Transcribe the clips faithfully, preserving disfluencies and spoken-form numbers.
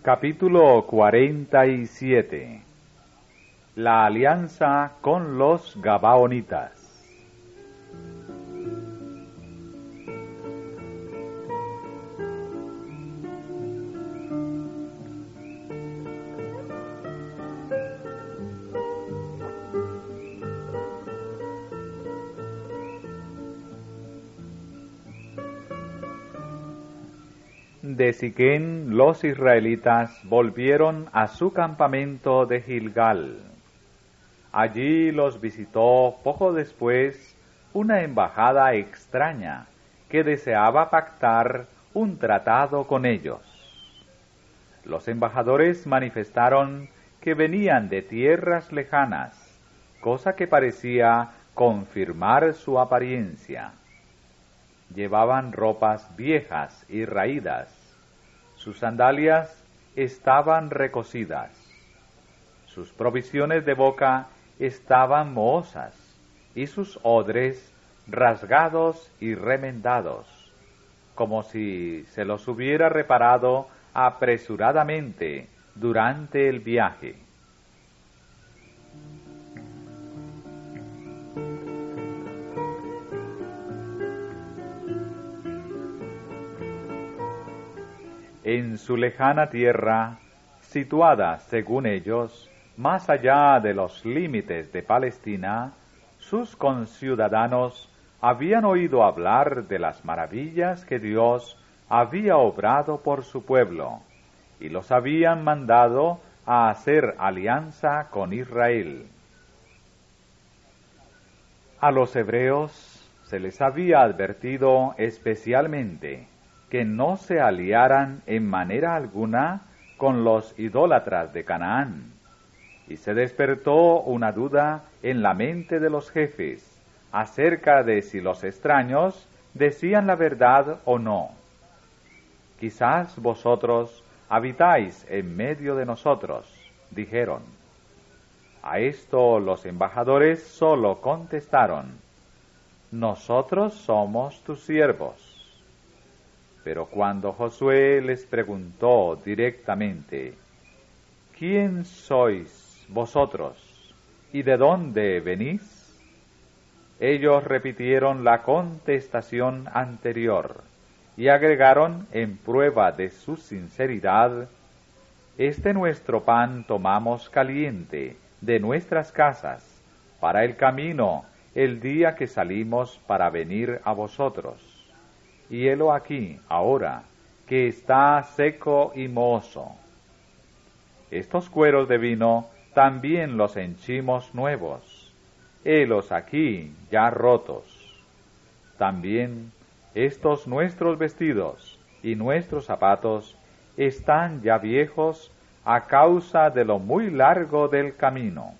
Capítulo cuarenta y siete. La alianza con los Gabaonitas. De Siquén los israelitas volvieron a su campamento de Gilgal. Allí los visitó poco después una embajada extraña que deseaba pactar un tratado con ellos. Los embajadores manifestaron que venían de tierras lejanas, cosa que parecía confirmar su apariencia. Llevaban ropas viejas y raídas. Sus sandalias estaban recocidas. Sus provisiones de boca estaban mohosas, y sus odres rasgados y remendados, como si se los hubiera reparado apresuradamente durante el viaje. En su lejana tierra, situada, según ellos, más allá de los límites de Palestina, sus conciudadanos habían oído hablar de las maravillas que Dios había obrado por su pueblo, y los habían mandado a hacer alianza con Israel. A los hebreos se les había advertido especialmente que no se aliaran en manera alguna con los idólatras de Canaán, y se despertó una duda en la mente de los jefes acerca de si los extraños decían la verdad o no. Quizás vosotros habitáis en medio de nosotros, dijeron. A esto los embajadores solo contestaron: nosotros somos tus siervos. Pero cuando Josué les preguntó directamente: ¿quién sois vosotros y de dónde venís?, ellos repitieron la contestación anterior y agregaron en prueba de su sinceridad: este nuestro pan tomamos caliente de nuestras casas para el camino el día que salimos para venir a vosotros. Y helo aquí, ahora, que está seco y mohoso. Estos cueros de vino también los henchimos nuevos, helos aquí ya rotos. También estos nuestros vestidos y nuestros zapatos están ya viejos a causa de lo muy largo del camino.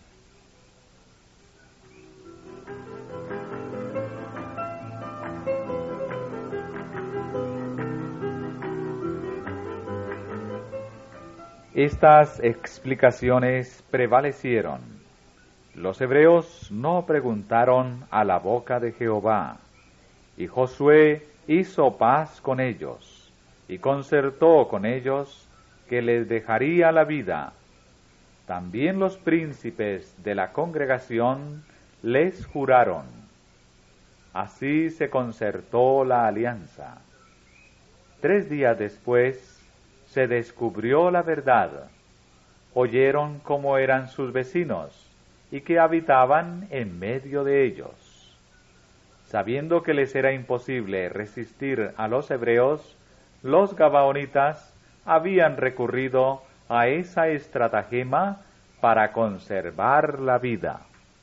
Estas explicaciones prevalecieron. Los hebreos no preguntaron a la boca de Jehová, y Josué hizo paz con ellos, y concertó con ellos que les dejaría la vida. También los príncipes de la congregación les juraron. Así se concertó la alianza. Tres días después se descubrió la verdad. Oyeron cómo eran sus vecinos y que habitaban en medio de ellos. Sabiendo que les era imposible resistir a los hebreos, los gabaonitas habían recurrido a esa estratagema para conservar la vida.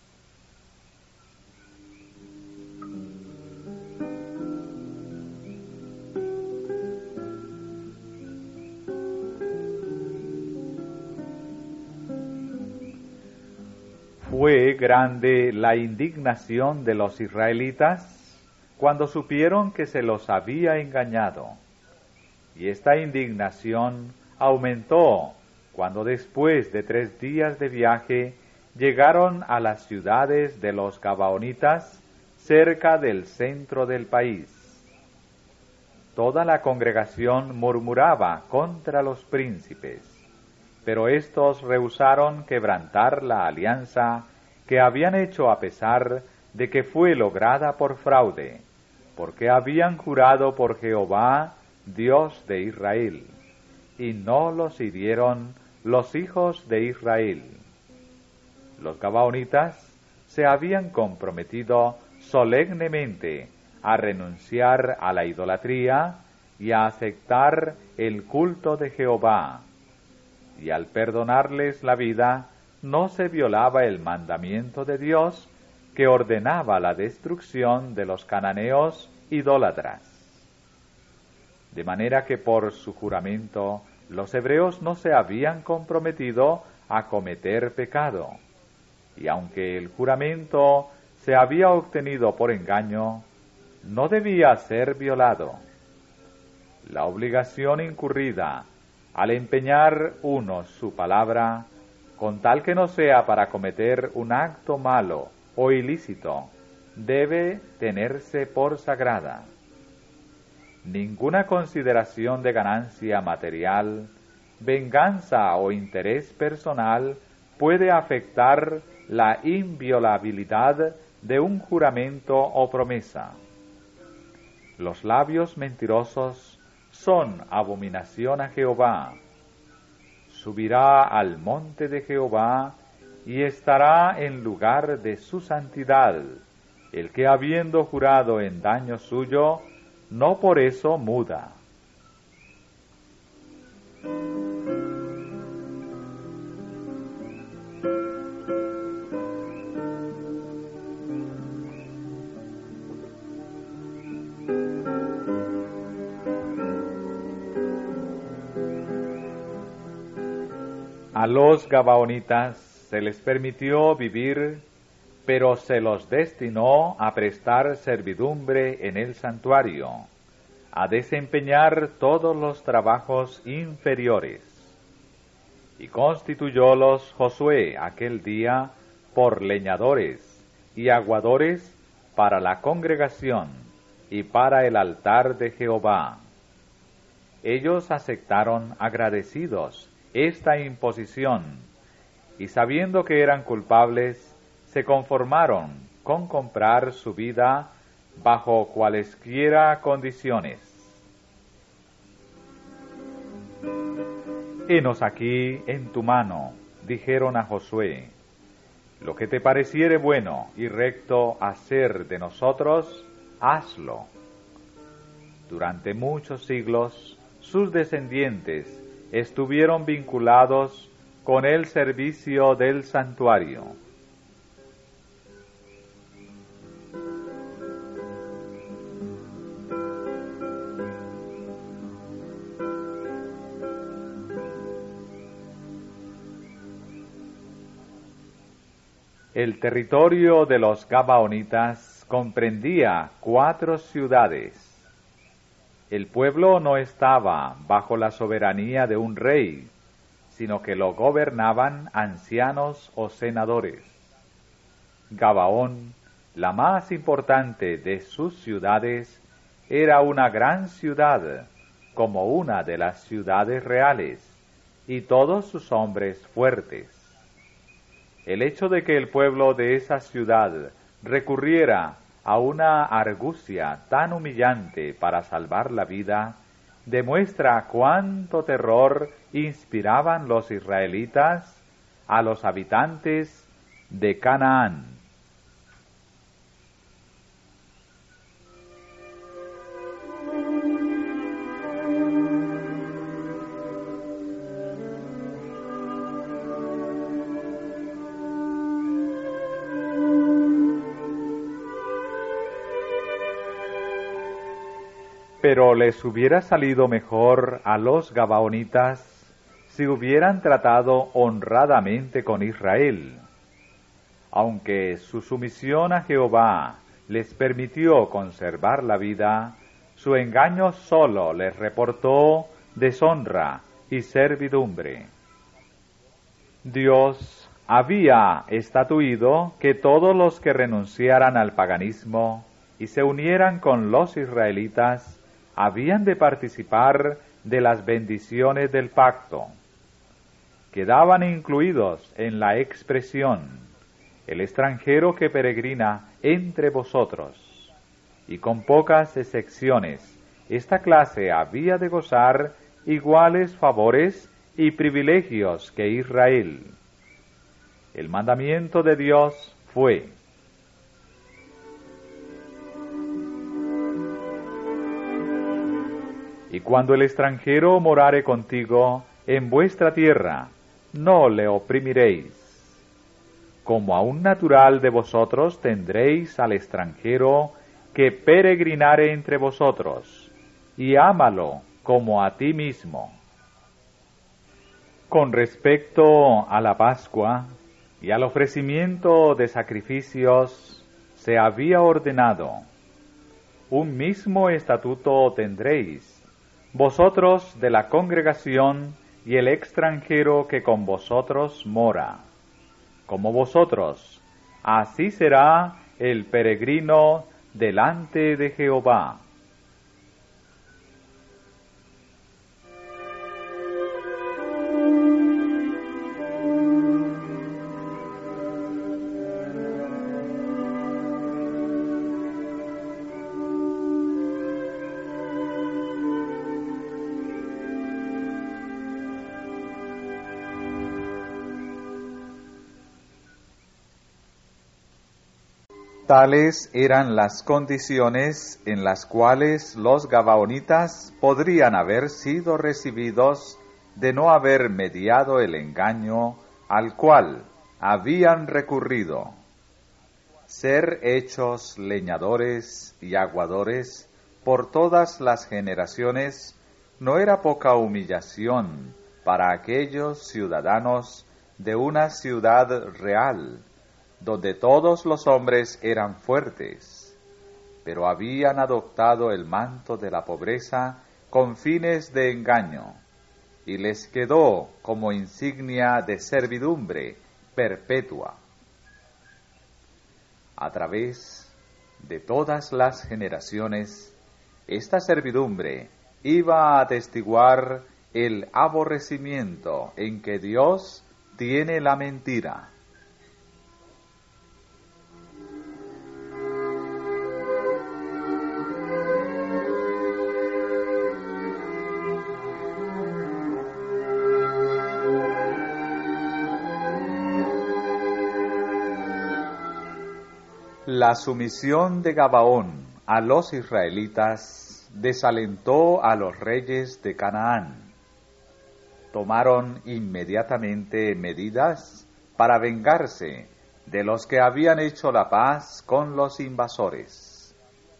Fue grande la indignación de los israelitas cuando supieron que se los había engañado. Y esta indignación aumentó cuando después de tres días de viaje llegaron a las ciudades de los Gabaonitas cerca del centro del país. toda la congregación murmuraba contra los príncipes, pero éstos rehusaron quebrantar la alianza que habían hecho a pesar de que fue lograda por fraude, porque habían jurado por Jehová, Dios de Israel, y no los hirieron los hijos de Israel. Los gabaonitas se habían comprometido solemnemente a renunciar a la idolatría y a aceptar el culto de Jehová, y al perdonarles la vida no se violaba el mandamiento de Dios que ordenaba la destrucción de los cananeos idólatras. De manera que por su juramento los hebreos no se habían comprometido a cometer pecado, y aunque el juramento se había obtenido por engaño, no debía ser violado. La obligación incurrida al empeñar uno su palabra, con tal que no sea para cometer un acto malo o ilícito, debe tenerse por sagrada. Ninguna consideración de ganancia material, venganza o interés personal puede afectar la inviolabilidad de un juramento o promesa. Los labios mentirosos son abominación a Jehová. Subirá al monte de Jehová y estará en lugar de su santidad, el que habiendo jurado en daño suyo, no por eso muda. A los gabaonitas se les permitió vivir, pero se los destinó a prestar servidumbre en el santuario, a desempeñar todos los trabajos inferiores. Y constituyólos Josué aquel día por leñadores y aguadores para la congregación y para el altar de Jehová. Ellos aceptaron agradecidos esta imposición, y sabiendo que eran culpables, se conformaron con comprar su vida bajo cualesquiera condiciones. Henos aquí en tu mano, dijeron a Josué, lo que te pareciere bueno y recto hacer de nosotros, hazlo. Durante muchos siglos, sus descendientes estuvieron vinculados con el servicio del santuario. El territorio de los gabaonitas comprendía cuatro ciudades. El pueblo no estaba bajo la soberanía de un rey, sino que lo gobernaban ancianos o senadores. Gabaón, la más importante de sus ciudades, era una gran ciudad, como una de las ciudades reales, y todos sus hombres fuertes. El hecho de que el pueblo de esa ciudad recurriera a una argucia tan humillante para salvar la vida, demuestra cuánto terror inspiraban los israelitas a los habitantes de Canaán. Pero les hubiera salido mejor a los gabaonitas si hubieran tratado honradamente con Israel. Aunque su sumisión a Jehová les permitió conservar la vida, su engaño solo les reportó deshonra y servidumbre. Dios había estatuido que todos los que renunciaran al paganismo y se unieran con los israelitas habían de participar de las bendiciones del pacto. Quedaban incluidos en la expresión el extranjero que peregrina entre vosotros, y con pocas excepciones, esta clase había de gozar iguales favores y privilegios que Israel. El mandamiento de Dios fue: y cuando el extranjero morare contigo en vuestra tierra, no le oprimiréis. Como a un natural de vosotros tendréis al extranjero que peregrinare entre vosotros, y ámalo como a ti mismo. Con respecto a la Pascua y al ofrecimiento de sacrificios, se había ordenado: un mismo estatuto tendréis, vosotros de la congregación y el extranjero que con vosotros mora. Como vosotros, así será el peregrino delante de Jehová. Tales eran las condiciones en las cuales los gabaonitas podrían haber sido recibidos de no haber mediado el engaño al cual habían recurrido. Ser hechos leñadores y aguadores por todas las generaciones no era poca humillación para aquellos ciudadanos de una ciudad real, donde todos los hombres eran fuertes, pero habían adoptado el manto de la pobreza con fines de engaño, y les quedó como insignia de servidumbre perpetua. A través de todas las generaciones, esta servidumbre iba a atestiguar el aborrecimiento en que Dios tiene la mentira. La sumisión de Gabaón a los israelitas desalentó a los reyes de Canaán. Tomaron inmediatamente medidas para vengarse de los que habían hecho la paz con los invasores.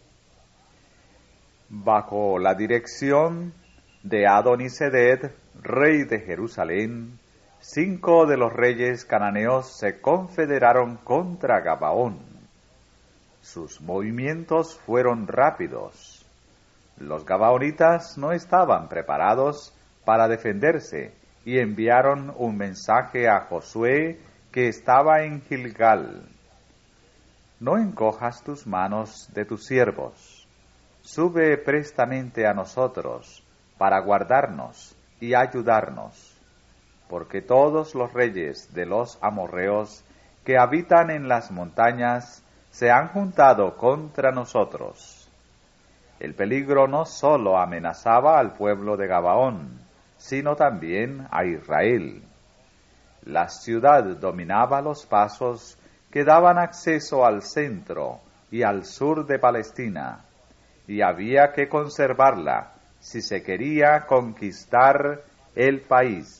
Bajo la dirección de Adonisedec, rey de Jerusalén, cinco de los reyes cananeos se confederaron contra Gabaón. Sus movimientos fueron rápidos. Los gabaonitas no estaban preparados para defenderse y enviaron un mensaje a Josué, que estaba en Gilgal: no encojas tus manos de tus siervos, sube prestamente a nosotros para guardarnos y ayudarnos, porque todos los reyes de los amorreos que habitan en las montañas se han juntado contra nosotros. El peligro no sólo amenazaba al pueblo de Gabaón, sino también a Israel. La ciudad dominaba los pasos que daban acceso al centro y al sur de Palestina, y había que conservarla si se quería conquistar el país.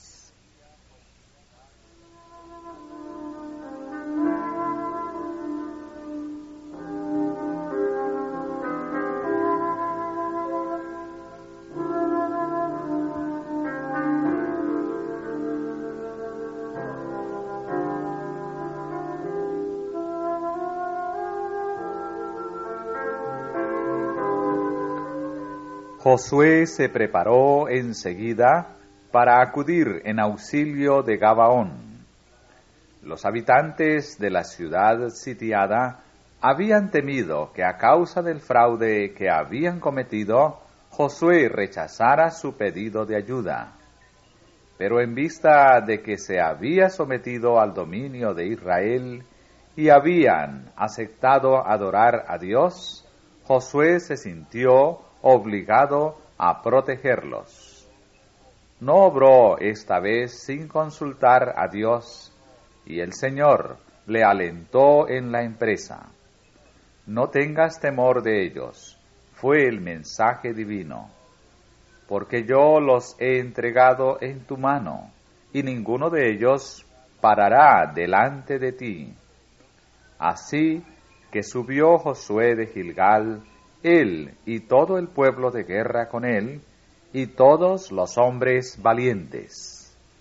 Josué se preparó enseguida para acudir en auxilio de Gabaón. Los habitantes de la ciudad sitiada habían temido que a causa del fraude que habían cometido Josué rechazara su pedido de ayuda. Pero en vista de que se había sometido al dominio de Israel y habían aceptado adorar a Dios, Josué se sintió obligado a protegerlos. No obró esta vez sin consultar a Dios, y el Señor le alentó en la empresa. No tengas temor de ellos, fue el mensaje divino, porque yo los he entregado en tu mano, y ninguno de ellos parará delante de ti. Así que subió Josué de Gilgal, él y todo el pueblo de guerra con él, y todos los hombres valientes.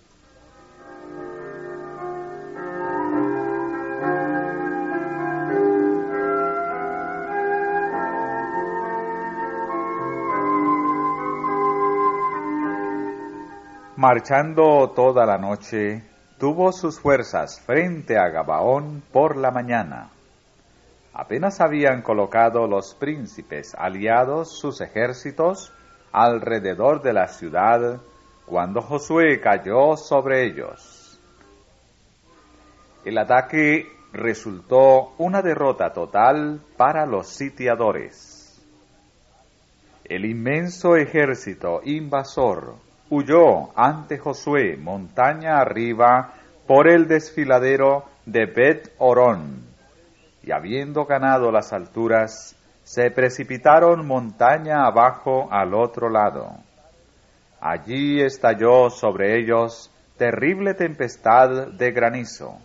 Marchando toda la noche, tuvo sus fuerzas frente a Gabaón por la mañana. Apenas habían colocado los príncipes aliados sus ejércitos alrededor de la ciudad, cuando Josué cayó sobre ellos. El ataque resultó una derrota total para los sitiadores. El inmenso ejército invasor huyó ante Josué montaña arriba por el desfiladero de Bet-Orón, y habiendo ganado las alturas, se precipitaron montaña abajo al otro lado. Allí estalló sobre ellos terrible tempestad de granizo.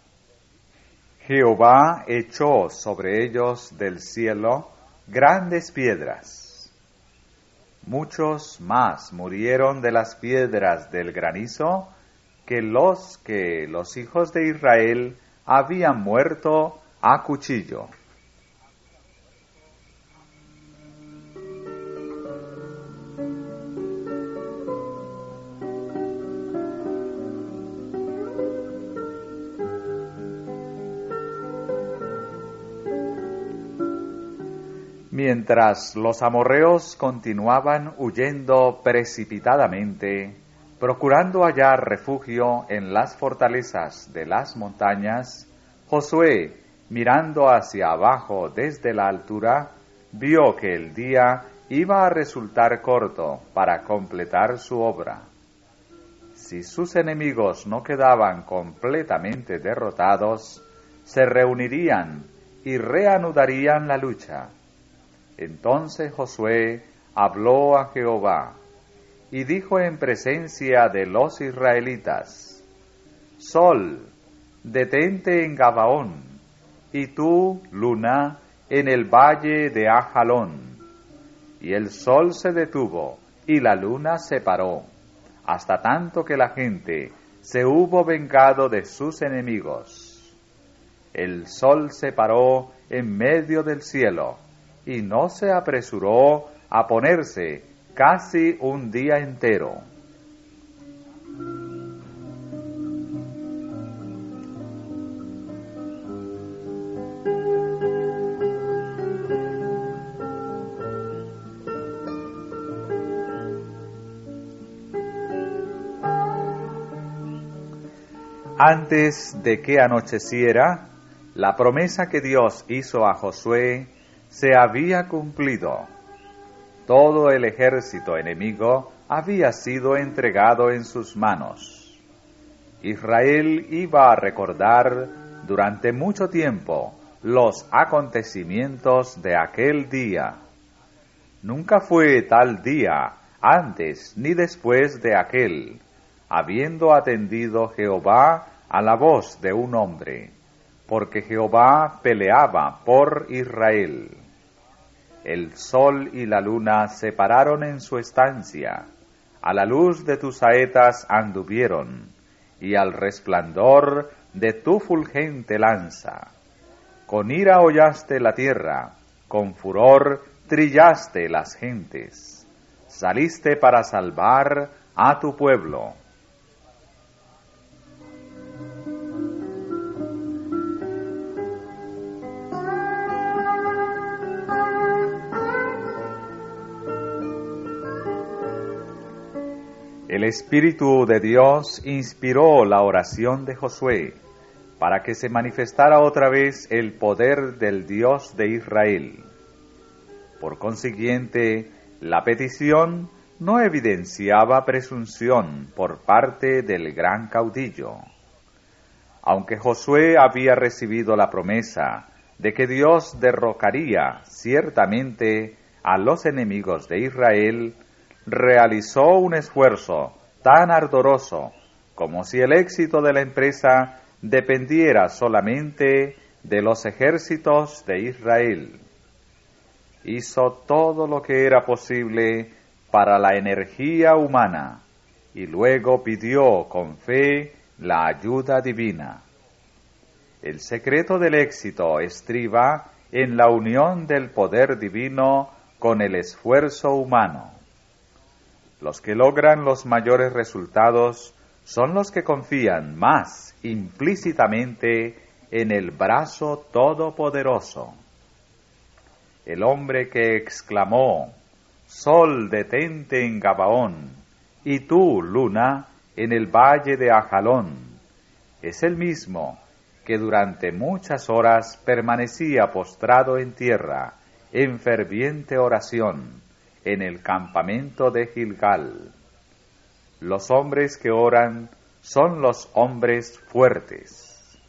Jehová echó sobre ellos del cielo grandes piedras. Muchos más murieron de las piedras del granizo que los que los hijos de Israel habían muerto a cuchillo. Mientras los amorreos continuaban huyendo precipitadamente, procurando hallar refugio en las fortalezas de las montañas, Josué, mirando hacia abajo desde la altura, vio que el día iba a resultar corto para completar su obra. Si sus enemigos no quedaban completamente derrotados, se reunirían y reanudarían la lucha. Entonces Josué habló a Jehová y dijo en presencia de los israelitas: Sol, detente en Gabaón, y tú, luna, en el valle de Ajalón. Y el sol se detuvo, y la luna se paró, hasta tanto que la gente se hubo vengado de sus enemigos. El sol se paró en medio del cielo, y no se apresuró a ponerse casi un día entero. Antes de que anocheciera, la promesa que Dios hizo a Josué se había cumplido. Todo el ejército enemigo había sido entregado en sus manos. Israel iba a recordar durante mucho tiempo los acontecimientos de aquel día. Nunca fue tal día antes ni después de aquel, habiendo atendido Jehová a la voz de un hombre, porque Jehová peleaba por Israel. El sol y la luna se pararon en su estancia, a la luz de tus saetas anduvieron, y al resplandor de tu fulgente lanza. Con ira hollaste la tierra, con furor trillaste las gentes. Saliste para salvar a tu pueblo. El Espíritu de Dios inspiró la oración de Josué para que se manifestara otra vez el poder del Dios de Israel. Por consiguiente, la petición no evidenciaba presunción por parte del gran caudillo. Aunque Josué había recibido la promesa de que Dios derrocaría ciertamente a los enemigos de Israel, realizó un esfuerzo tan ardoroso como si el éxito de la empresa dependiera solamente de los ejércitos de Israel. Hizo todo lo que era posible para la energía humana y luego pidió con fe la ayuda divina. El secreto del éxito estriba en la unión del poder divino con el esfuerzo humano. Los que logran los mayores resultados son los que confían más implícitamente en el brazo todopoderoso. El hombre que exclamó: Sol, detente en Gabaón, y tú, luna, en el valle de Ajalón, es el mismo que durante muchas horas permanecía postrado en tierra, en ferviente oración, en el campamento de Gilgal. Los hombres que oran son los hombres fuertes.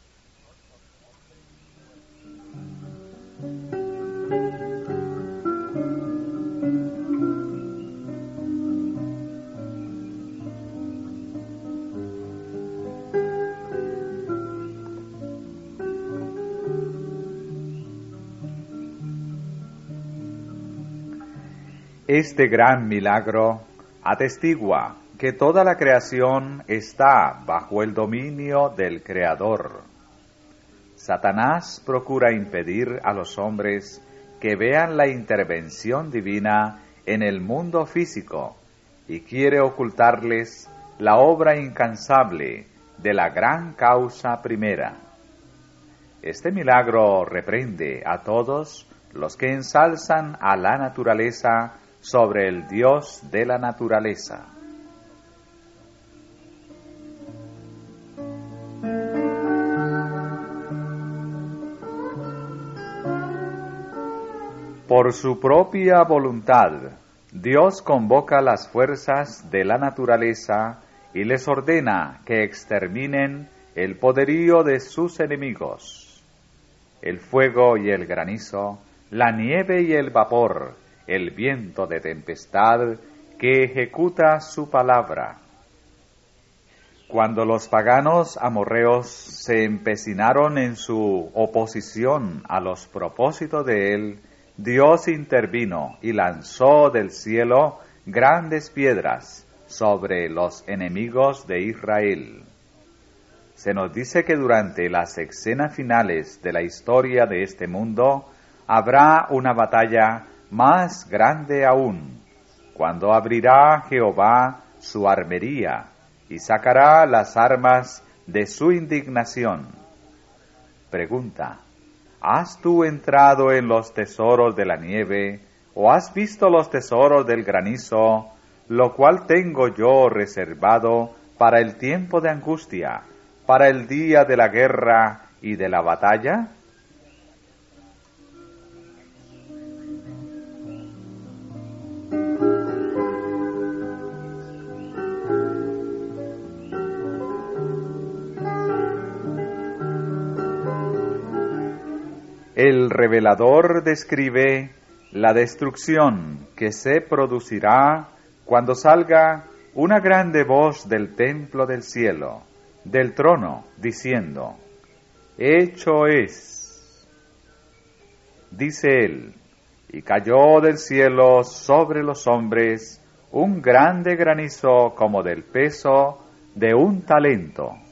Este gran milagro atestigua que toda la creación está bajo el dominio del Creador. Satanás procura impedir a los hombres que vean la intervención divina en el mundo físico y quiere ocultarles la obra incansable de la gran causa primera. Este milagro reprende a todos los que ensalzan a la naturaleza sobre el Dios de la naturaleza. Por su propia voluntad, Dios convoca las fuerzas de la naturaleza y les ordena que exterminen el poderío de sus enemigos. El fuego y el granizo, la nieve y el vapor, el viento de tempestad que ejecuta su palabra. Cuando los paganos amorreos se empecinaron en su oposición a los propósitos de él, Dios intervino y lanzó del cielo grandes piedras sobre los enemigos de Israel. Se nos dice que durante las escenas finales de la historia de este mundo habrá una batalla más grande aún, cuando abrirá Jehová su armería y sacará las armas de su indignación. Pregunta: ¿has tú entrado en los tesoros de la nieve, o has visto los tesoros del granizo, lo cual tengo yo reservado para el tiempo de angustia, para el día de la guerra y de la batalla? El revelador describe la destrucción que se producirá cuando salga una grande voz del templo del cielo, del trono, diciendo: hecho es. Dice él: y cayó del cielo sobre los hombres un grande granizo como del peso de un talento.